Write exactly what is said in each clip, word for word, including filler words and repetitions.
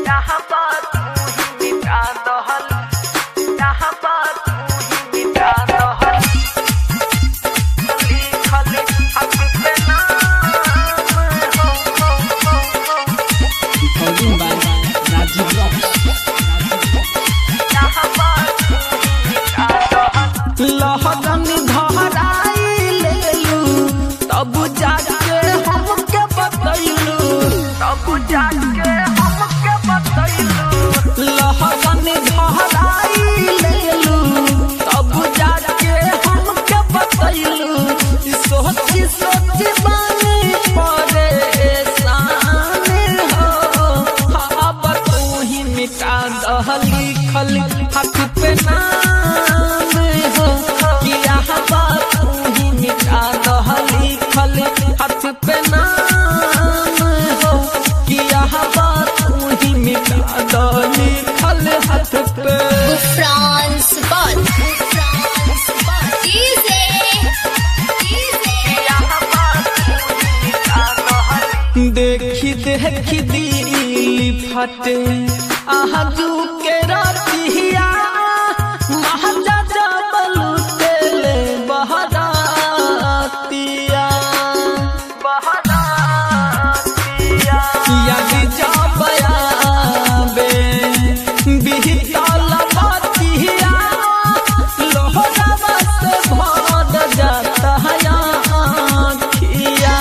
यहाँ बात तू ही मिटा दहल, यहाँ बात तू ही मिटा दहल। लिखल हक पे नाम हो हो हो हो। Recording by Rajiv Rock. यहाँ बात तू ही मिटा दहल। लहगन धराई लेलू तब जाके हमके बतैलू, तब जाके हमके बतैलू। लहगन धराई लेलू तब जाके हमके बतैलू। सोची सोची बानी परेशान हो, अब तू ही मिटा दह लिखल हक पे नाम हो। किया बात तू ही मिटा दह लिखल हक पे नाम हो। किया बात तू ही मिटा दह लिखल हक पे। France Ball. Easy. Easy. यहाँ बात तू ही मिटा दहल। देखी देखी दिल फटे आहजू के रातिया, महाजा जबलू तेले बहरातिया। बहरातिया यदि जाबया बे बिहताल बातिया, लोहरावा से भर जाता है आँखिया।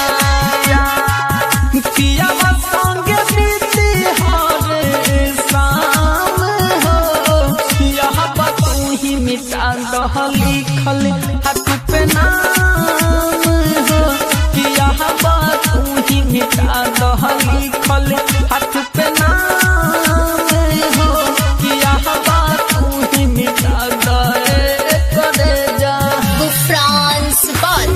पिया संगे बीती हर शाम हो, यह बात तू ही मिटा दह लिखल हक पे नाम हो। कि यह बात तू ही मिटा दह लिखल हक पे नाम हो। कि यह बात तू ही मिटा दह करे जा। France Ball.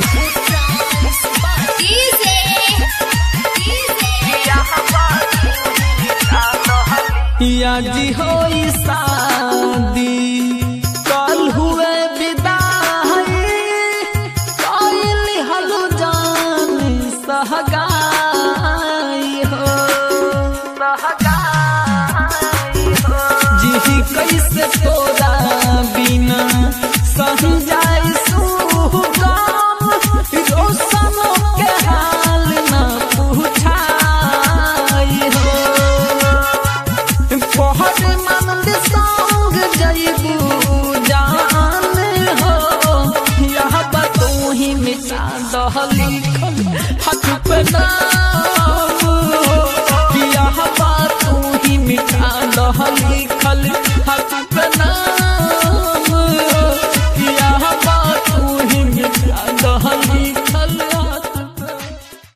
Easy. Easy. यहाँ बात तू ही मिटा दहल। या जी होई शादी कल हुए विदाई, कइली हलु जान सहगाई हो। सहगाई हो। जी कैसे तो